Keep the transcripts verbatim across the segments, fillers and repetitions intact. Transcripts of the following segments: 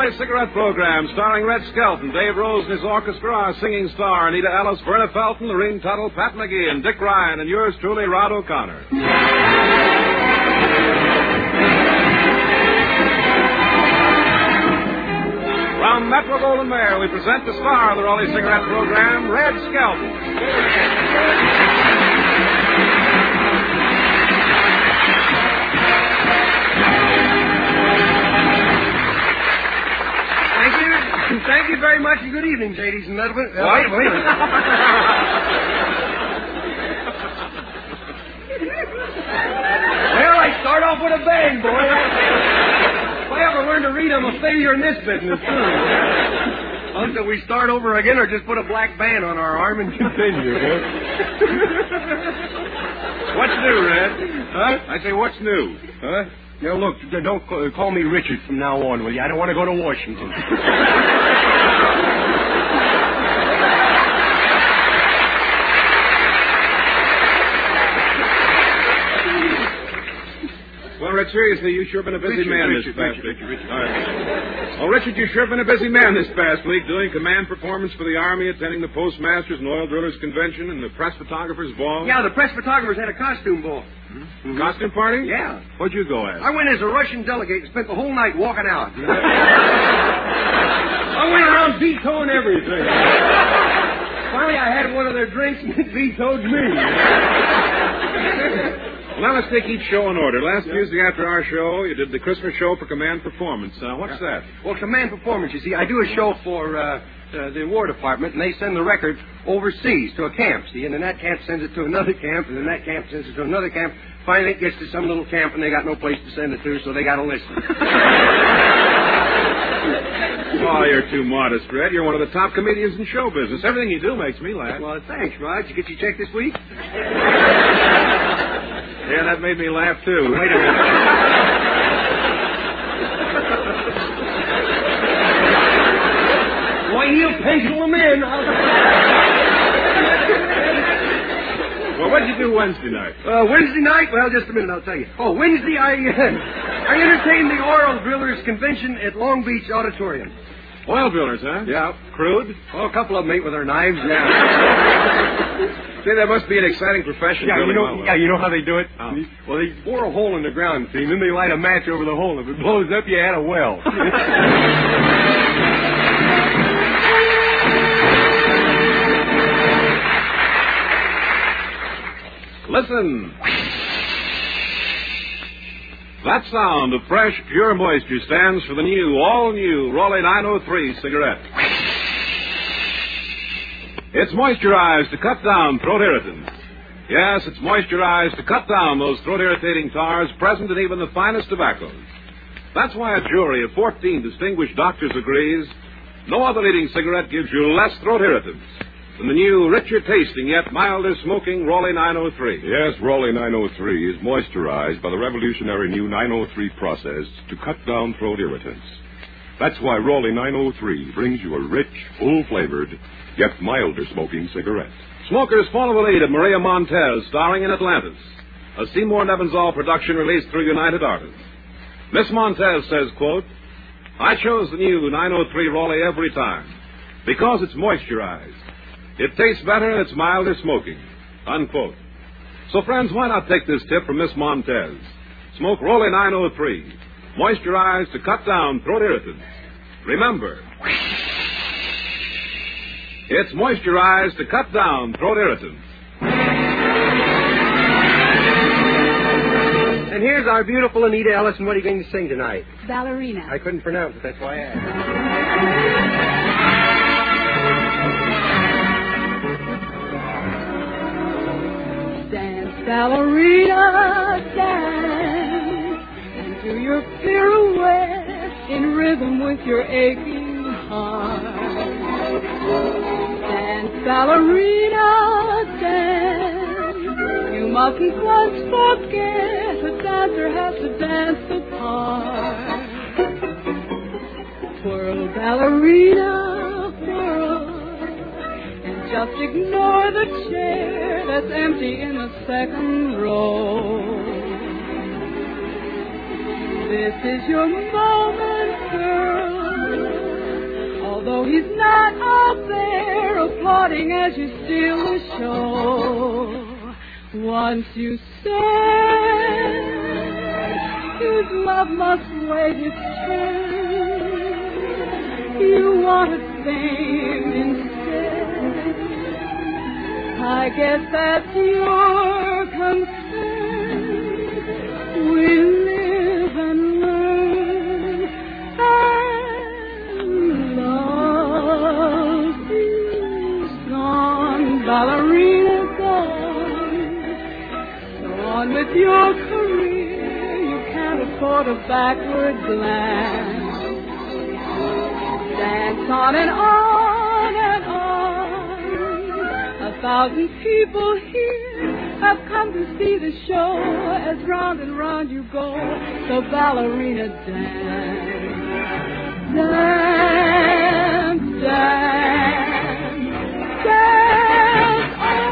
Raleigh Cigarette Program, starring Red Skelton, Dave Rose and his orchestra, our singing star, Anita Ellis, Verna Felton, Lorene Tuttle, Pat McGee, and Dick Ryan, and yours truly, Rod O'Connor. From Metro Goldwyn Mayer, we present the star of the Raleigh Cigarette Program, Red Skelton. Thank you very much, and good evening, ladies and gentlemen. Uh, What? wait, wait a minute. Well, I start off with a bang, boy. If I ever learn to read, I'm a failure in this business, too. Until we start over again, or just put a black band on our arm and continue, boy. What's new, Red? Huh? I say, what's new? Huh? Now, look, don't call, call me Richard from now on, will you? I don't want to go to Washington. Well, Red, seriously, you've sure been a busy Richard, man Richard, this past Richard, week. Richard, Richard. All right. Well, Richard, you've sure been a busy man this past week, doing command performance for the Army, attending the Postmasters and Oil Drillers Convention, and the Press Photographers Ball. Yeah, the press photographers had a costume ball. Mm-hmm. Costume party? Yeah. What'd you go as? I went as a Russian delegate and spent the whole night walking out. I went around vetoing everything. Finally, I had one of their drinks and it vetoed me. Well, now let's take each show in order. Last Tuesday after our show, you did the Christmas show for command performance. Uh, what's that? Well, command performance, you see, I do a show for uh, uh, the War Department, and they send the record overseas to a camp, see, and then that camp sends it to another camp, and then that camp sends it to another camp. Finally, it gets to some little camp, and they got no place to send it to, so they got to listen. Oh, you're too modest, Red. You're one of the top comedians in show business. Everything you do makes me laugh. Well, thanks, Rod. Did you get your check this week? Yeah, that made me laugh, too. Wait a minute. Why, he'll pencil them in. Well, what did you do Wednesday night? Uh, Wednesday night? Well, just a minute, I'll tell you. Oh, Wednesday, I uh, I entertained the Oil Drillers Convention at Long Beach Auditorium. Oil drillers, huh? Yeah. Crude? Oh, a couple of them ate with their knives. Yeah. Say, that must be an exciting profession. Yeah, you know, well. yeah, you know how they do it? Oh. Well, they bore a hole in the ground, see, and then they light a match over the hole. If it blows up, you had a well. Listen. That sound of fresh, pure moisture stands for the new, all-new Raleigh nine oh three cigarette. It's moisturized to cut down throat irritants. Yes, it's moisturized to cut down those throat-irritating tars present in even the finest tobaccos. That's why a jury of fourteen distinguished doctors agrees no other leading cigarette gives you less throat irritants than the new, richer-tasting, yet milder-smoking Raleigh nine oh three. Yes, Raleigh nine oh three is moisturized by the revolutionary new nine oh three process to cut down throat irritants. That's why Raleigh nine oh three brings you a rich, full-flavored, yet milder-smoking cigarette. Smokers follow the lead of Maria Montez, starring in Atlantis, a Seymour Nevinzall production released through United Artists. Miss Montez says, quote, I chose the new nine oh three Raleigh every time because it's moisturized. It tastes better and it's milder smoking, unquote. So, friends, why not take this tip from Miss Montez? Smoke Raleigh nine oh three, moisturized to cut down throat irritants. Remember, it's moisturized to cut down throat irritants. And here's our beautiful Anita Ellis, and what are you going to sing tonight? Ballerina. I couldn't pronounce it, that's why I asked. Dance, ballerina, dance, and do your pirouette in rhythm with your aching heart. Dance, ballerina, dance, you mustn't once forget a dancer has to dance the part. Twirl, ballerina, twirl, and just ignore the chair that's empty in the second row. This is your moment, girl. although he's not out there applauding as you steal the show. Once you said his love must wait its turn, you wanted fame instead. I guess that's your concern. We live and learn, and love is gone, ballerina gone. So on with your career, you can't afford a backward glance. Dance on and on and on. A thousand people here have come to see the show as round and round you go. So ballerina dance, dance, dance, dance on.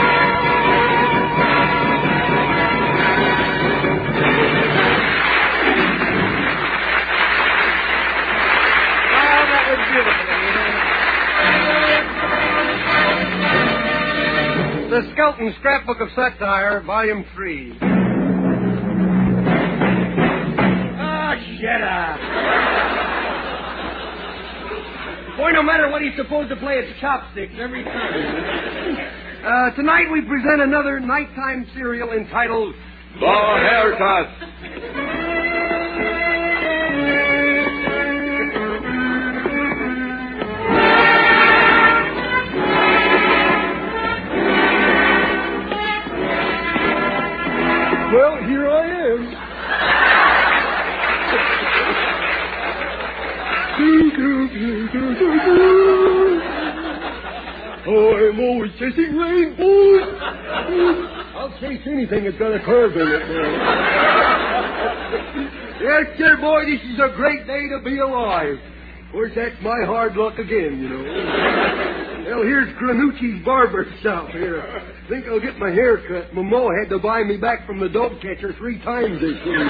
Oh, that was beautiful. The Skelton Scrapbook of Satire, Volume three. Ah, shut up. Boy, no matter what he's supposed to play, it's chopsticks every time. Uh, tonight we present another nighttime serial entitled The Haircut. Well, here I am. Oh, I'm always chasing rainbows. I'll chase anything that's got a curve in it. Yes, sir, boy, this is a great day to be alive. Of course, that's my hard luck again, you know. Well, here's Granucci's barber shop here. I think I'll get my hair cut. My ma had to buy me back from the dog catcher three times this week.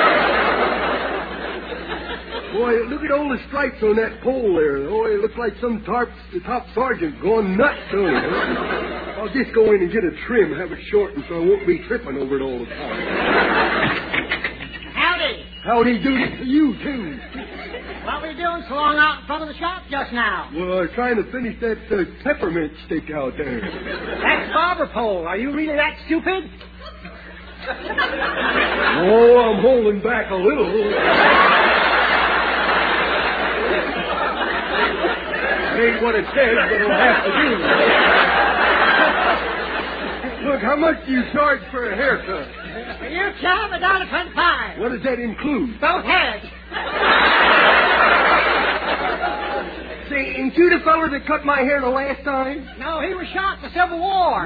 Boy, look at all the stripes on that pole there. Oh, it looks like some tarp, the top sergeant going nuts, don't it? I'll just go in and get a trim, have it shortened so I won't be tripping over it all the time. Howdy. Howdy doody to you, too. What were you doing so long out in front of the shop just now? Well, I was trying to finish that uh, peppermint stick out there. That's barber pole. Are you really that stupid? Oh, I'm holding back a little. Ain't what it says, but it'll have to do. Look, how much do you charge for a haircut? You charge a dollar twenty-five. What does that include? Both heads. Say, ain't you the feller that cut my hair the last time? No, he was shot in the Civil War.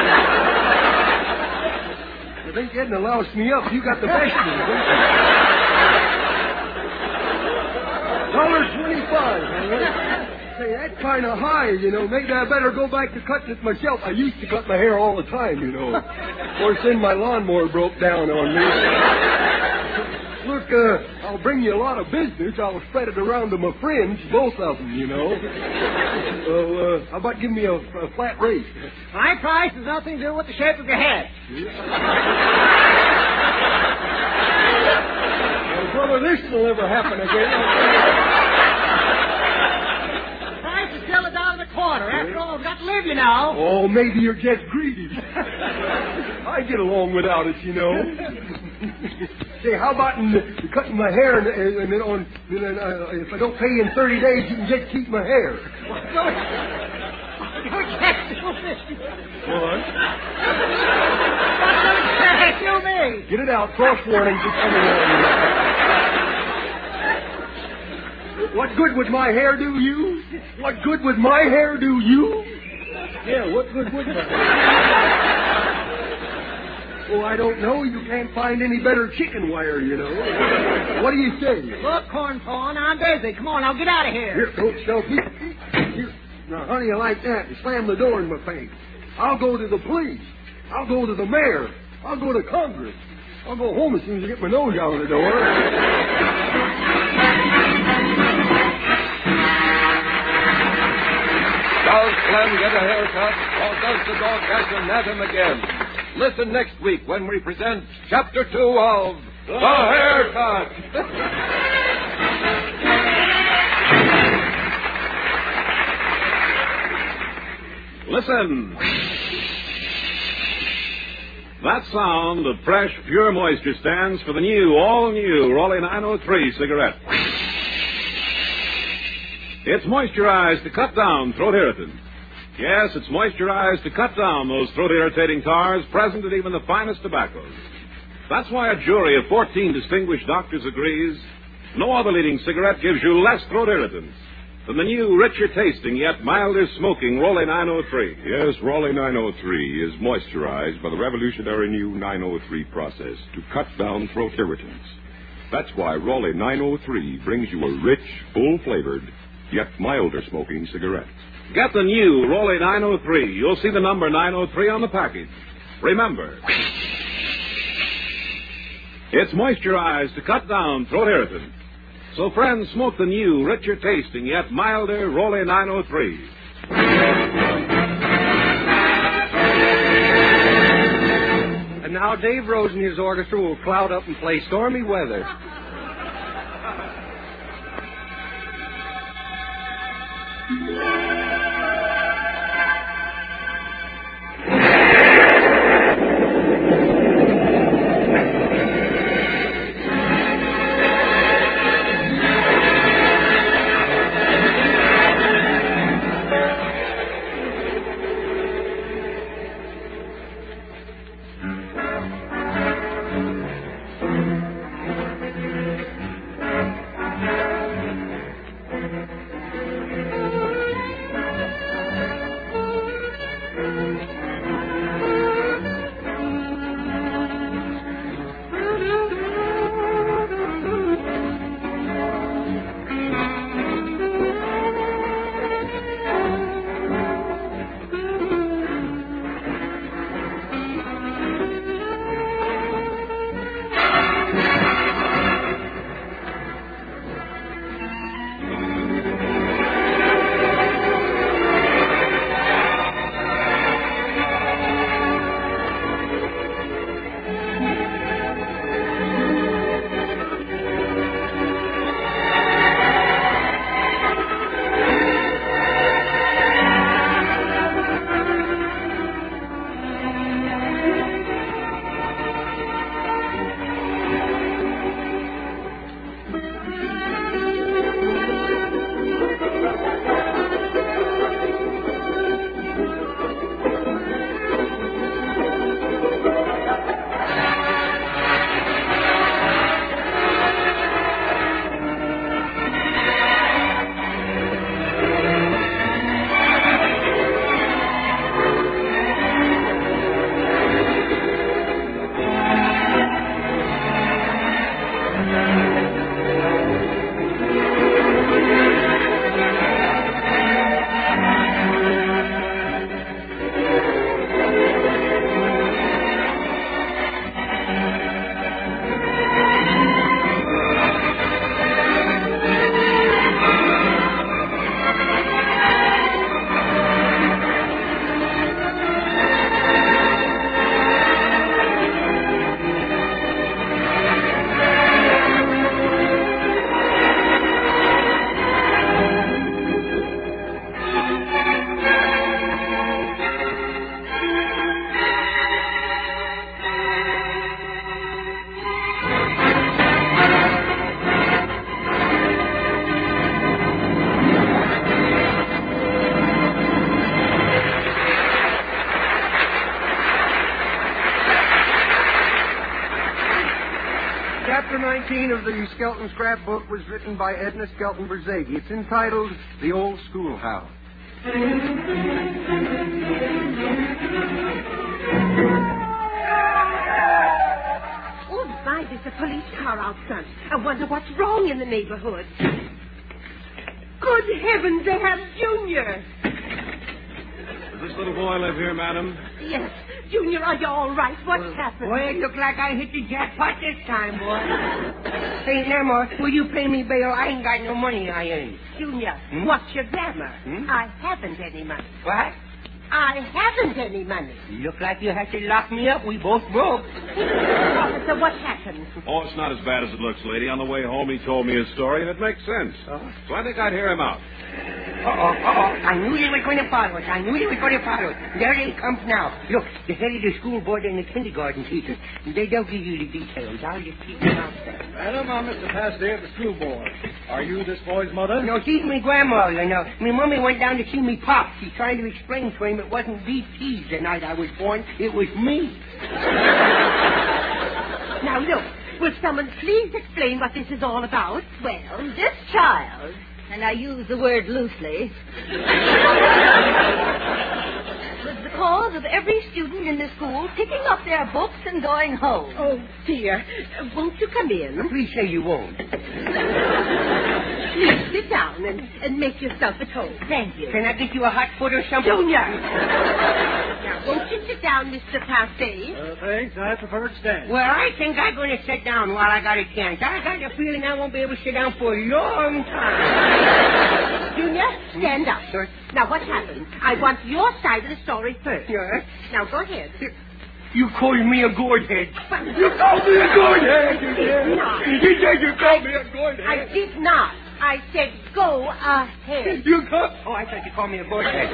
I think you hadn't loused me up. You got the best of it. Dollar twenty-five. Say, that's kind of high, you know. Maybe I better go back to cutting it myself. I used to cut my hair all the time, you know. Of course, then my lawnmower broke down on me. Look, uh, I'll bring you a lot of business. I'll spread it around to my friends, both of them, you know. So, uh, how about giving me a, a flat rate? My price has nothing to do with the shape of your head. Well, brother, this will never happen again. The price is still a dollar and a quarter. After all, I've got to live, you know. Oh, maybe you're just greedy. I get along without it, you know. Say, how about in the, cutting my hair and, and then on, and then, uh, if I don't pay you in thirty days, you can just keep my hair. What? What do you mean? Get it out. Cross warnings are coming on. What good would my hair do you? What good would my hair do you? Yeah, what good would my hair? Oh, I don't know. You can't find any better chicken wire, you know. What do you say? Look, cornpawn, I'm busy. Come on, now get out of here. Here, don't self Here. Now, how do you like that? You slam the door in my face. I'll go to the police. I'll go to the mayor. I'll go to Congress. I'll go home as soon as I get my nose out of the door. get a haircut, or does the dog catcher nab him again? Listen next week when we present Chapter Two of The Haircut. Listen. That sound of fresh, pure moisture stands for the new, all-new Raleigh nine oh three cigarette. It's moisturized to cut down throat irritants. Yes, it's moisturized to cut down those throat-irritating tars present in even the finest tobaccos. That's why a jury of fourteen distinguished doctors agrees no other leading cigarette gives you less throat irritants than the new, richer-tasting, yet milder-smoking Raleigh nine oh three. Yes, Raleigh nine oh three is moisturized by the revolutionary new nine oh three process to cut down throat irritants. That's why Raleigh nine oh three brings you a rich, full-flavored, yet milder-smoking cigarette. Get the new Raleigh nine oh three. You'll see the number nine oh three on the package. Remember, it's moisturized to cut down throat irritants. So, friends, smoke the new, richer-tasting, yet milder Raleigh nine oh three. And now Dave Rose and his orchestra will cloud up and play Stormy Weather. Chapter nineteen of the Skelton Scrapbook was written by Edna Skelton Berzegi. It's entitled The Old Schoolhouse. Oh, my, there's a police car out front. I wonder what's wrong in the neighborhood. Good heavens, they have Junior. Does this little boy live here, madam? Yes. Junior, are you all right? What's well, happened? Boy, it looked like I hit the jackpot this time, boy. Saint Emma, will you pay me bail? I ain't got no money, I ain't. Junior, hmm? what's your grammar? Hmm? I haven't any money. What? I haven't any money. You look like you had to lock me up. We both broke. Officer, what happened? Oh, it's not as bad as it looks, lady. On the way home, he told me his story, and it makes sense. Oh. So I think I'd hear him out. Uh-oh, uh-oh. I knew they were going to follow us. I knew they were going to follow us. There they come now. Look, the head of the school board and the kindergarten teacher. They, they'll give you the details. I'll just keep them out there. Madam, I'm Mister Pasadena at the school board. Are you this boy's mother? No, she's my grandmother. Now, my mommy went down to see me pop. She's trying to explain to him it wasn't B T the night I was born. It was me. Now, look, will someone please explain what this is all about? Well, this child, and I use the word loosely, was the cause of every student in the school picking up their books and going home. Oh, dear. Uh, won't you come in? Please say you won't. Please sit down and, and make yourself at home. Thank you. Can I get you a hot foot or something? Junior! Now, won't you sit down, Mister Paste? Uh, thanks. I prefer to stand. Well, I think I'm going to sit down while I got a chance. I got the feeling I won't be able to sit down for a long time. Junior, stand up. Sir? Now, what happened? I want your side of the story first. Yes? Now, go ahead. You called me a gourdhead. You called me a gourdhead. I did not. You said you called me a gourdhead. I did not. I said go ahead. You called... Oh, I thought you called me a gourdhead.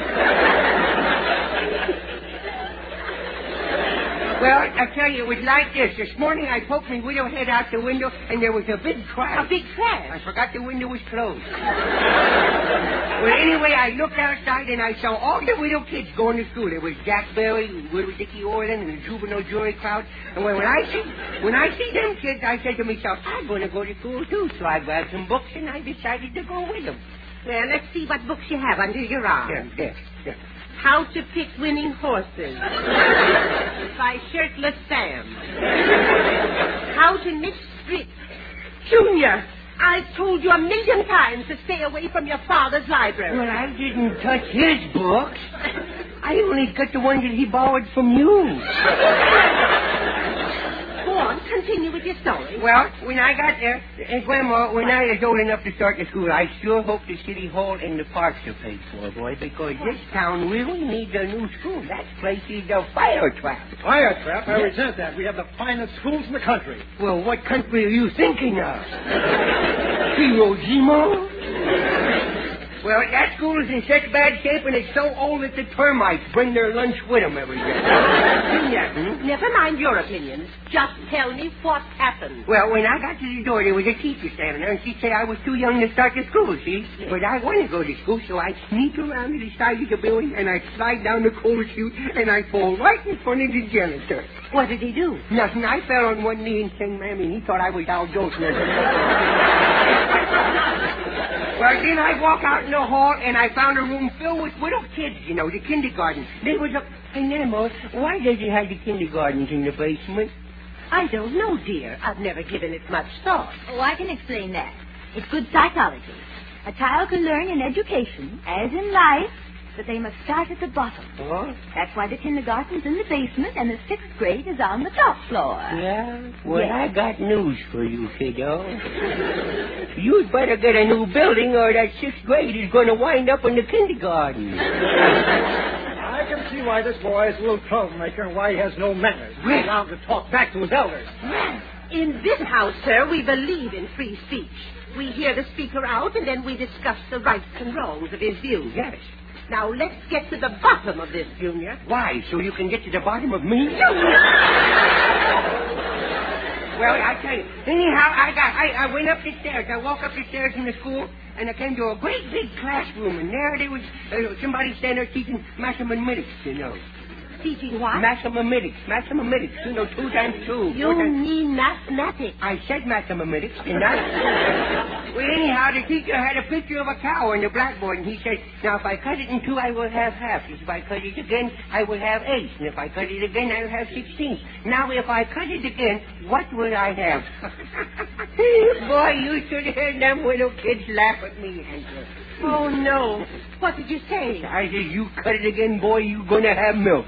Well, I tell you, it was like this. This morning I poked my widow head out the window, and there was a big crash. A big crash? I forgot the window was closed. Well, anyway, I looked outside, and I saw all the widow kids going to school. There was Jack Berry, Widow Dickie Orland, and the juvenile jury crowd. And when, when I see when I see them kids, I said to myself, I'm going to go to school, too. So I grabbed some books, and I decided to go with them. Well, let's see what books you have under your arm. There, there, there. How to Pick Winning Horses by Shirtless Sam. How to Knit Strips. Junior, I've told you a million times to stay away from your father's library. Well, I didn't touch his books. I only got the ones that he borrowed from you. Go on, continue with your story. Well, when I got there, and Grandma, when I was old enough to start the school, I sure hope the city hall and the parks are paid for, boy, because this town really needs a new school. That place is a fire trap. Fire trap? I resent that. We have the finest schools in the country. Well, what country are you thinking of? Hiroshima? Well, that school is in such bad shape, and it's so old that the termites bring their lunch with them every day. Junior, hmm? Never mind your opinions. Just tell me what happened. Well, when I got to the door, there was a teacher standing there, and she said I was too young to start the school, see? Yes. But I want to go to school, so I sneak around to the side of the building, and I slide down the coal chute, and I fall right in front of the janitor. What did he do? Nothing. I fell on one knee and sang Mammy, and he thought I was Al Jolson. Well, then I walk out in the hall, and I found a room filled with little kids, you know, the kindergarten. There was a... Hey, Nemo, why does it have the kindergartens in the basement? I don't know, dear. I've never given it much thought. Oh, I can explain that. It's good psychology. A child can learn in education, as in life, that they must start at the bottom. What? That's why the kindergarten's in the basement and the sixth grade is on the top floor. Yeah? Well, yes. I got news for you, kiddo. You'd better get a new building or that sixth grade is going to wind up in the kindergarten. I can see why this boy is a little troublemaker and why he has no manners. He's allowed to talk back to his elders. In this house, sir, we believe in free speech. We hear the speaker out, and then we discuss the rights and wrongs of his views. Yes. Now, let's get to the bottom of this, Junior. Why? So you can get to the bottom of me? Junior! Well, I tell you, anyhow, I got, I, I went up the stairs. I walked up the stairs in the school, and I came to a great big classroom, and there there was uh, somebody standing there teaching mathematics, you know. Teaching what? Mathematics, mathematics, you know, two times two. You times... mean mathematics. I said mathematics, didn't I? Well, anyhow, the teacher had a picture of a cow on the blackboard, and he said, now, if I cut it in two, I will have half. If I cut it again, I will have eight. And if I cut it again, I will have sixteen. Now, if I cut it again, what will I have? Boy, you should have heard them little kids laugh at me, Angela. Oh, no. What did you say? I said, you cut it again, boy, you gonna have milk.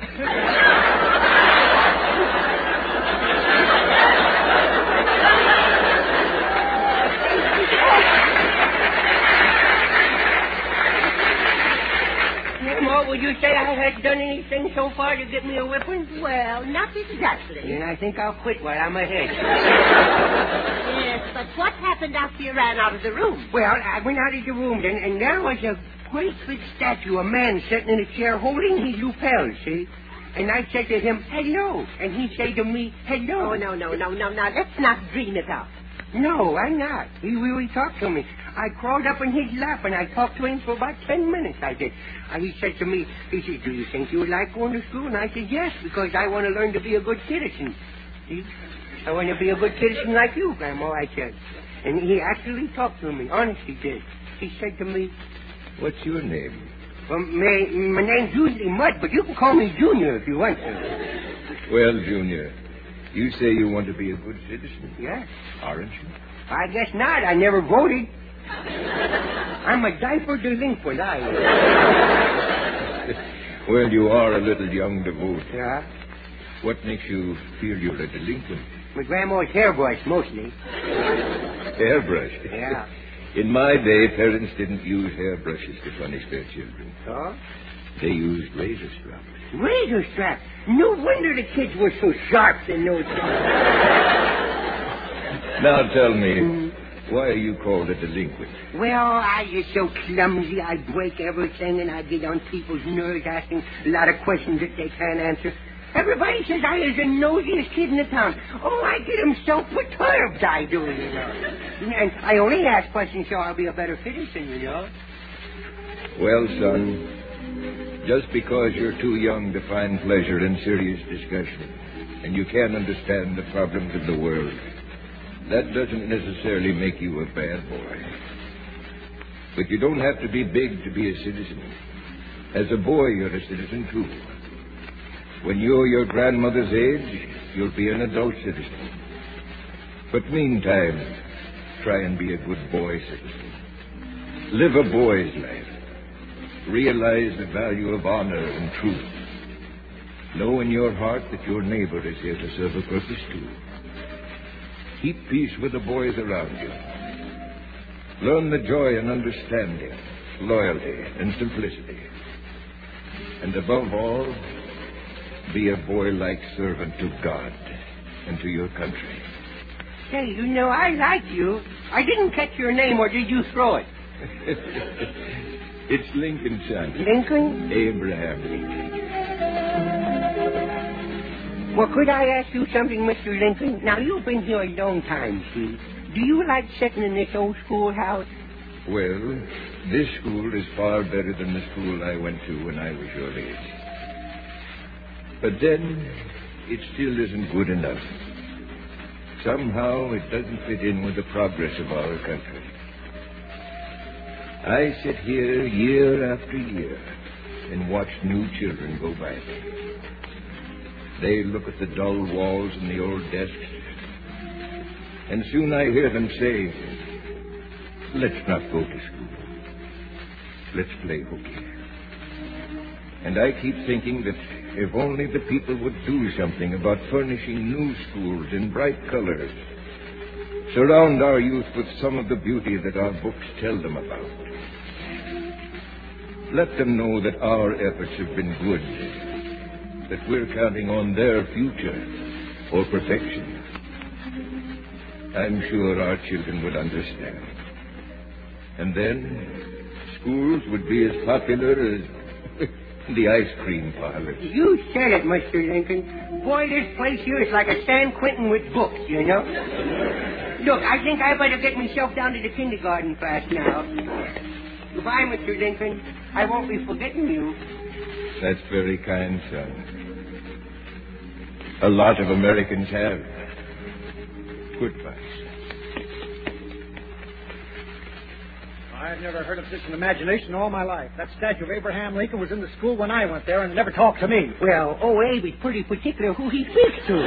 Well, you say I had done anything so far to get me a whipping? Well, not exactly. Then I think I'll quit while I'm ahead. Yes, but what happened after you ran out of the room? Well, I went out of the room then, and there was a great big statue, a man sitting in a chair holding his lapel, see? And I said to him, hello. And he said to me, hello. Oh, no, no, no, no, no. Let's not dream it up. No, I'm not. He really talked to me. I crawled up in his lap, and I talked to him for about ten minutes, I did. Uh, he said to me, he said, do you think you would like going to school? And I said, yes, because I want to learn to be a good citizen. See? I want to be a good citizen like you, Grandma, I said. And he actually talked to me. Honest, he did. He said to me, what's your name? Well, my, my name's usually Mud, but you can call me Junior if you want to. Well, Junior, you say you want to be a good citizen. Yes. Aren't you? I guess not. I never voted. I'm a diaper delinquent, I am. Well, you are a little young to vote. Yeah? What makes you feel you're a delinquent? My grandma's hairbrush, mostly. Hairbrush? Yeah. In my day, parents didn't use hairbrushes to punish their children. Oh? They used razor straps. Razor straps? No wonder the kids were so sharp in those days. Now tell me, mm-hmm. why are you called a delinquent? Well, I just so clumsy. I break everything, and I get on people's nerves asking a lot of questions that they can't answer. Everybody says I is the nosiest kid in the town. Oh, I get them so perturbed, I do, you know. And I only ask questions so I'll be a better citizen, you know. Well, son, just because you're too young to find pleasure in serious discussion, and you can't understand the problems of the world, that doesn't necessarily make you a bad boy. But you don't have to be big to be a citizen. As a boy, you're a citizen, too. When you're your grandmother's age, you'll be an adult citizen. But meantime, try and be a good boy citizen. Live a boy's life. Realize the value of honor and truth. Know in your heart that your neighbor is here to serve a purpose, too. Keep peace with the boys around you. Learn the joy and understanding, loyalty and simplicity. And above all, be a boy-like servant to God and to your country. Say, you know, I like you. I didn't catch your name, or did you throw it? It's Lincoln, son. Lincoln? Abraham Lincoln. Well, could I ask you something, Mister Lincoln? Now, you've been here a long time, see? Do you like sitting in this old schoolhouse? Well, this school is far better than the school I went to when I was your age. But then, it still isn't good enough. Somehow, it doesn't fit in with the progress of our country. I sit here year after year and watch new children go by me. They look at the dull walls and the old desks, and soon I hear them say, let's not go to school. Let's play hooky. And I keep thinking that if only the people would do something about furnishing new schools in bright colors, surround our youth with some of the beauty that our books tell them about. Let them know that our efforts have been good, that we're counting on their future for perfection. I'm sure our children would understand. And then schools would be as popular as the ice cream parlor. You said it, Mister Lincoln. Boy, this place here is like a San Quentin with books, you know. Look, I think I better get myself down to the kindergarten class now. Goodbye, Mister Lincoln. I won't be forgetting you. That's very kind, son. A lot of Americans have. Goodbye. I've never heard of such an imagination all my life. That statue of Abraham Lincoln was in the school when I went there and never talked to me. Well, oh, Abe is pretty particular who he speaks to.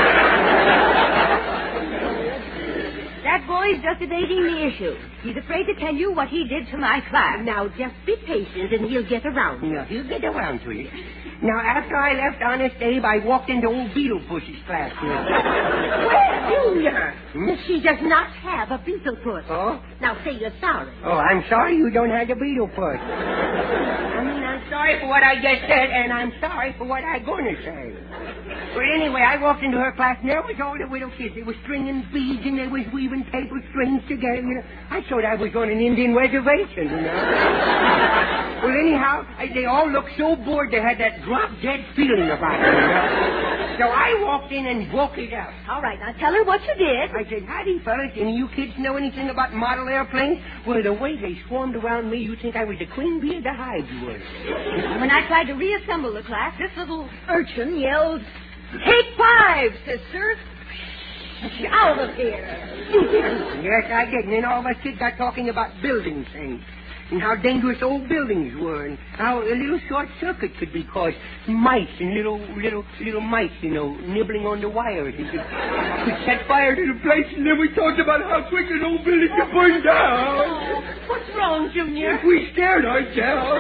That boy's just evading the issue. He's afraid to tell you what he did to my class. Now, just be patient and he'll get around. Yeah, he'll get around to you. Now, after I left Honest Abe, I walked into old Beetlepuss's classroom. Well, Junior, she does not have a Beetlepuss. Oh? Now say you're sorry. Oh, I'm sorry you don't have the Beetlepuss. I mean, I'm sorry for what I just said, and I'm sorry for what I'm going to say. But anyway, I walked into her class, and there was all the little kids. They were stringing beads, and they was weaving paper strings together. You know, I thought I was on an Indian reservation, you know. Well, anyhow, I, they all looked so bored they had that drop-dead feeling about it, you know. So I walked in and woke it up. All right, now tell her what you did. I said, howdy, fellas. Any of you kids know anything about model airplanes? Well, the way they swarmed around me, you'd think I was the queen bee of the hive, you would. When I tried to reassemble the class, this little urchin yelled, "Take five, sisters! Out of here!" Yes, I did. And then all of us kids got talking about building things. And how dangerous old buildings were, and how a little short circuit could be caused. Mice and little, little, little mice, you know, nibbling on the wires. It could, could set fire to the place, and then we talked about how quick an old building could burn down. What's wrong, Junior? We scared ourselves.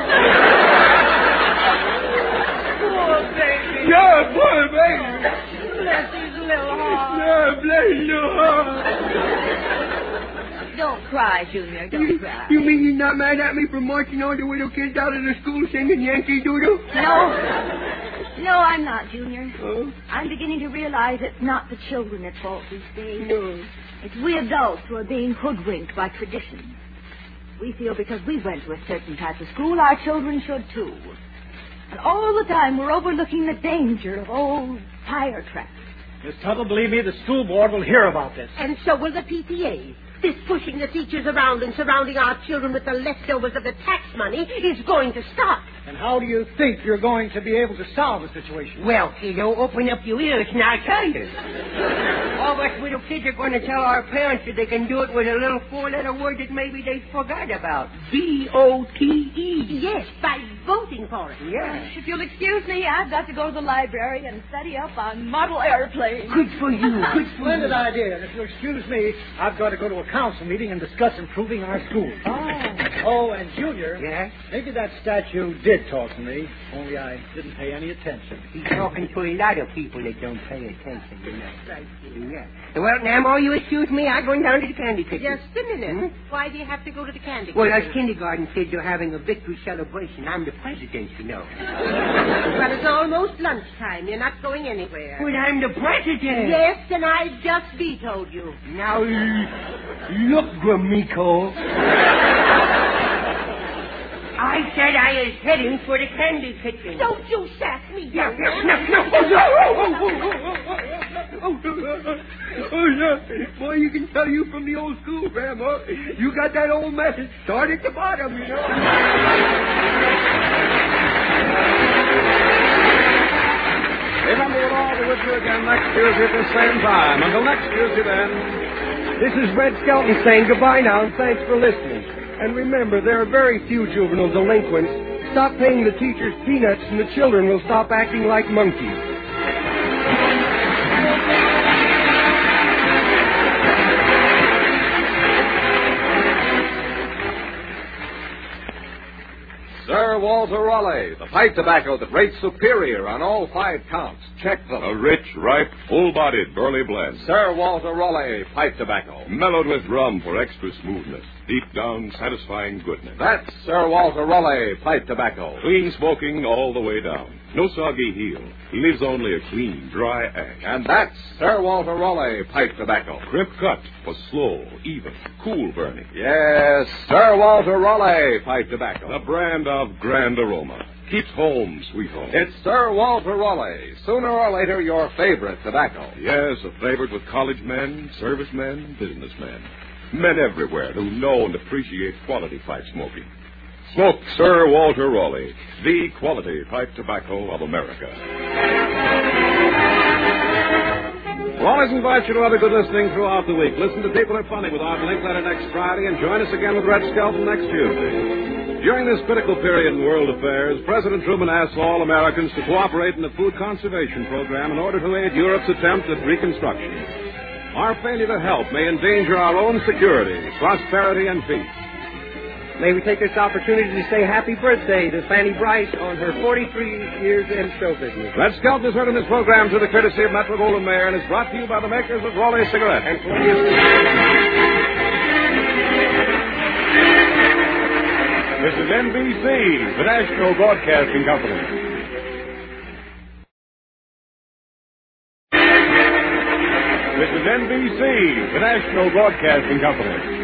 Poor baby. Yeah, poor baby. Bless his little heart. Yeah, bless his little heart. Don't cry, Junior. Don't cry. You mean you're not mad at me for marching all the little kids out of the school singing Yankee Doodle? No. No, I'm not, Junior. Oh? I'm beginning to realize it's not the children at fault these days. No. It's we adults who are being hoodwinked by tradition. We feel because we went to a certain type of school, our children should too. And all the time we're overlooking the danger of old tire tracks. Miss Tuttle, believe me, the school board will hear about this. And so will the P T A. This pushing the teachers around and surrounding our children with the leftovers of the tax money is going to stop. And how do you think you're going to be able to solve the situation? Well, kiddo, open up your ears and I'll tell you. All of us little kids are going to tell our parents that they can do it with a little four-letter word that maybe they forgot about. V O T E. Yes, by voting for it. Yes. If you'll excuse me, I've got to go to the library and study up on model airplanes. Good for you. Good for Splendid you. idea. And if you'll excuse me, I've got to go to a council meeting and discuss improving our schools. Oh. Oh, and Junior, Yes? maybe that statue did talk to me, only I didn't pay any attention. He's talking to a lot of people that don't pay attention, you know. Right. Yeah. Well, now, all you excuse me, I'm going down to the candy kitchen. Just a minute. Hmm? Why do you have to go to the candy Well, kitchen? us kindergarten kids are having a victory celebration. I'm the president, you know. Well, it's almost lunchtime. You're not going anywhere. But I'm the president. Yes, and I just vetoed you. Now, look, Gromiko. I said I was heading for the candy kitchen. Don't you sass me, No, young no, man. no, no. Oh, oh, oh, oh, oh, oh, oh, oh, yeah. Boy, you can tell you from the old school, Grandma. You got that old message. Start at the bottom, you know. Remember, we'll all be with you again next Tuesday at the same time. Until next Tuesday, then. This is Red Skelton saying goodbye now, and thanks for listening. And remember, there are very few juvenile delinquents. Stop paying the teachers peanuts, and the children will stop acting like monkeys. Sir Walter Raleigh, the pipe tobacco that rates superior on all five counts. Check them. A rich, ripe, full-bodied burley blend. Sir Walter Raleigh pipe tobacco. Mellowed with rum for extra smoothness. Deep down, satisfying goodness. That's Sir Walter Raleigh pipe tobacco. Clean smoking all the way down. No soggy heel. Leaves only a clean, dry ash. And that's Sir Walter Raleigh pipe tobacco. Crimp cut for slow, even, cool burning. Yes, Sir Walter Raleigh pipe tobacco. The brand of grand aroma. Keeps home sweet home. It's Sir Walter Raleigh. Sooner or later, your favorite tobacco. Yes, flavored with college men, servicemen, businessmen. Men everywhere who know and appreciate quality pipe smoking. Smoke Sir Walter Raleigh, the quality pipe tobacco of America. We'll always invite you to other good listening throughout the week. Listen to People Are Funny with Art Linkletter next Friday, and join us again with Red Skelton next Tuesday. During this critical period in world affairs, President Truman asks all Americans to cooperate in the food conservation program in order to aid Europe's attempt at reconstruction. Our failure to help may endanger our own security, prosperity, and peace. May we take this opportunity to say happy birthday to Fanny Bryce on her forty-three years in show business. Red Skelton has heard in this program to the courtesy of Metro Golden Mayer and is brought to you by the makers of Raleigh cigarettes. And Columbia. This is N B C, the National Broadcasting Company. This is N B C, the National Broadcasting Company.